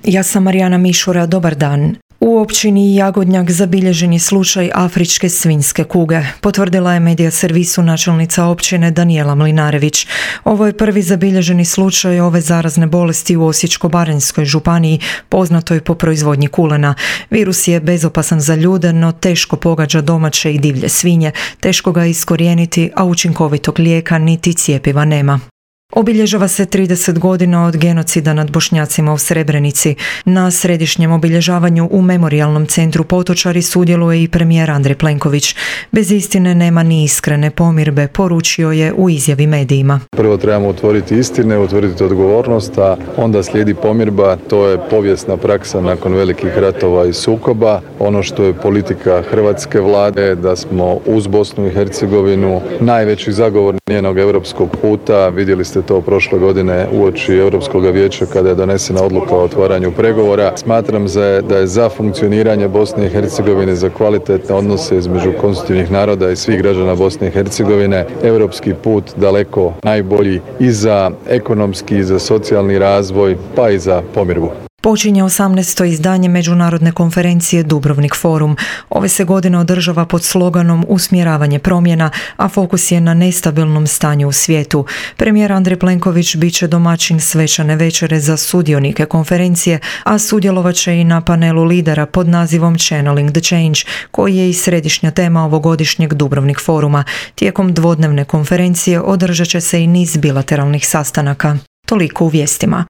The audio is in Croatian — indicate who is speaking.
Speaker 1: Ja sam Marijana Mišura, dobar dan. U općini Jagodnjak zabilježen je slučaj afričke svinjske kuge, potvrdila je medija servisu načelnica općine Danijela Mlinarević. Ovo je prvi zabilježeni slučaj ove zarazne bolesti u Osječko-baranjskoj županiji, poznatoj po proizvodnji kulena. Virus je bezopasan za ljude, no teško pogađa domaće i divlje svinje, teško ga iskorijeniti, a učinkovitog lijeka niti cjepiva nema. Obilježava se 30 godina od genocida nad Bošnjacima u Srebrenici. Na središnjem obilježavanju u Memorijalnom centru Potočari sudjeluje i premijer Andrej Plenković. Bez istine nema ni iskrene pomirbe, poručio je u izjavi medijima.
Speaker 2: Prvo trebamo utvrditi istine, utvrditi odgovornost, a onda slijedi pomirba. To je povijesna praksa nakon velikih ratova i sukoba. Ono što je politika hrvatske vlade, da smo uz Bosnu i Hercegovinu najveći zagovornik njenog europskog puta. Vidjeli ste to prošle godine uoči Europskog vijeća kada je donesena odluka o otvaranju pregovora. Smatram da je za funkcioniranje Bosne i Hercegovine, za kvalitetne odnose između konstitutivnih naroda i svih građana Bosne i Hercegovine europski put daleko najbolji i za ekonomski, i za socijalni razvoj, pa i za pomirbu.
Speaker 1: Počinje 18. izdanje međunarodne konferencije Dubrovnik forum. Ove se godine održava pod sloganom Usmjeravanje promjena, a fokus je na nestabilnom stanju u svijetu. Premijer Andrej Plenković bit će domaćin svečane večere za sudionike konferencije, a sudjelovat će i na panelu lidera pod nazivom Channeling the Change, koji je i središnja tema ovogodišnjeg Dubrovnik foruma. Tijekom dvodnevne konferencije održat će se i niz bilateralnih sastanaka. Toliko u vijestima.